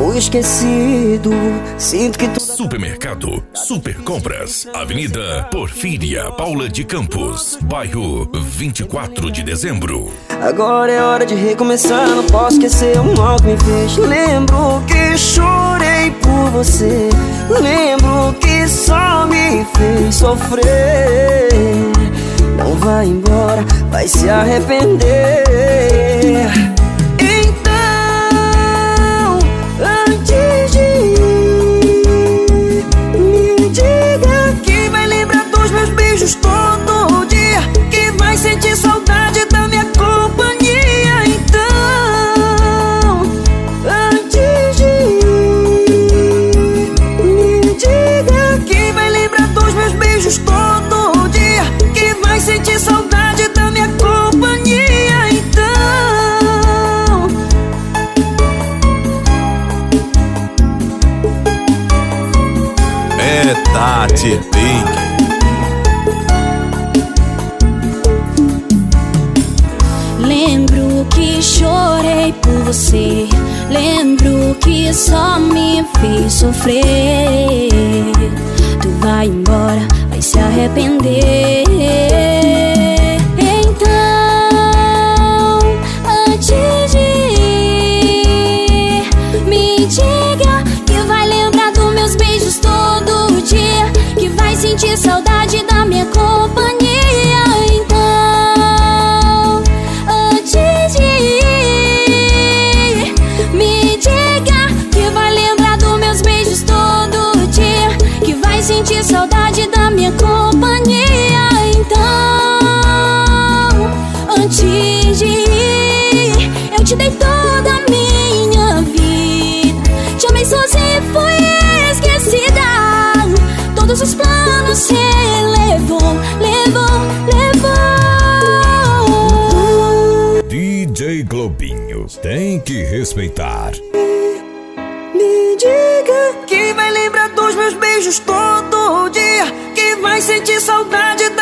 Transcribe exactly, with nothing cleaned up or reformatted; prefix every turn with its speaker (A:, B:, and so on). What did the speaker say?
A: fui esquecido. Sinto que tu...
B: Supermercado Super Compras, Avenida Porfíria Paula de Campos, bairro vinte e quatro de dezembro.
A: Agora é hora de recomeçar, não posso esquecer o mal que me fez. Lembro que chorei por você, lembro que só me fez sofrer. Não vai embora, vai se arrepender. Então, antes de ir, me diga que vai lembrar dos meus beijos todo dia, que vai sentir saudade da minha companhia. Então, antes de ir, me diga que vai lembrar dos meus beijos todo dia, que vai sentir saudade da minha companhia. Então,
C: é Tati Pink.
D: Lembro que chorei por você, lembro que só me fez sofrer. Tu vai embora, vai se arrepender. Então, antes de ir, me diga que vai lembrar dos meus beijos todo dia, que vai sentir saudade da minha companhia. Então, antes de ir, me diga que vai lembrar dos meus beijos todo dia, que vai sentir saudade da minha companhia. Então, antes de ir, eu te dei toda a minha vida, te amei sozinha e fui esquecida. Todos os planos você levou, levou, levou.
B: D J Globinho tem que respeitar.
A: me diga que vai lembrar dos meus beijos todo dia, que vai sentir saudade